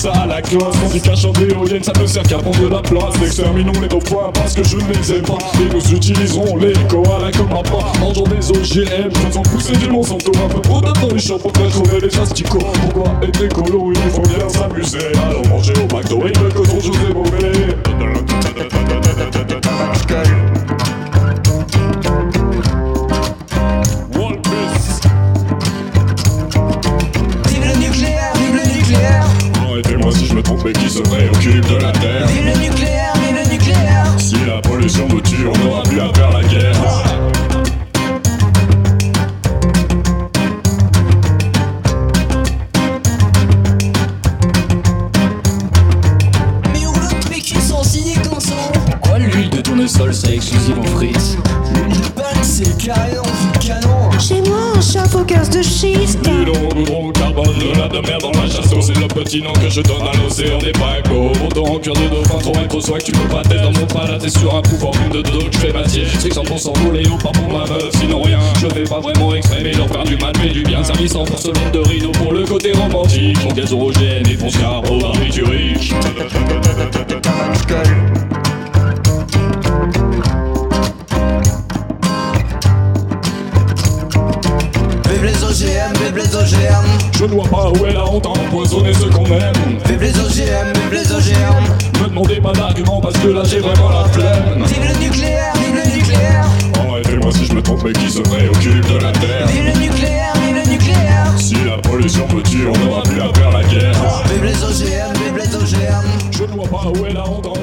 ça à la classe. Tandis qu'un champ d'éolienne ça ne sert qu'à prendre de la place. Exterminons les dauphins parce que je ne les aime pas. Et nous utiliserons les koalas comme un pas. Mangeons des OGM, faisons pousser du Monsanto. Un peu trop de dans les champs pour trouver les asticots. Pourquoi être écolo, il faut bien s'amuser. Allons manger au McDo et le coton José Bové. Arrêtez-moi si je me trompe et qui se préoccupe de la terre. Vive le nucléaire, vive le nucléaire. Si la pollution nous tue, on n'aura plus à faire la guerre. Mais on le PQ sont signés consent. Quoi, l'huile de tournesol, c'est exclusif aux frites? Ben c'est carré en vue de canon. Chez moi, un chat focus de schiste. Dis donc, goudron, carbone, de la de mer dans la chasse d'eau. C'est le petit nom que je donne à l'océan des paquebots. Autant en cuir de dauphin, trop être soit que tu peux pas tester dans mon plat. T'es sur un coup en film de dos que je fais matière. C'est que 100% volé au pas pour ma meuf, sinon rien. Je fais pas vraiment exprès, mais leur faire du mal, mais du bien. Service en porcelaine de Rhino pour le côté romantique. Mon gaz orogène et fonce carreau, barbiturique. Vive les OGM, vive les OGM. Je ne vois pas où est la honte à empoisonner ceux qu'on aime. Vive les OGM, vive les OGM. Me demandez pas d'arguments parce que là j'ai vraiment la flemme. Vive le nucléaire, vive le nucléaire. Arrêtez-moi si je me trompe mais qui se préoccupe de la terre. Vive le nucléaire, vive le nucléaire. Si la pollution me tue, on n'aura plus à faire la guerre. Vive les OGM, vive les OGM. Je ne vois pas où est la honte à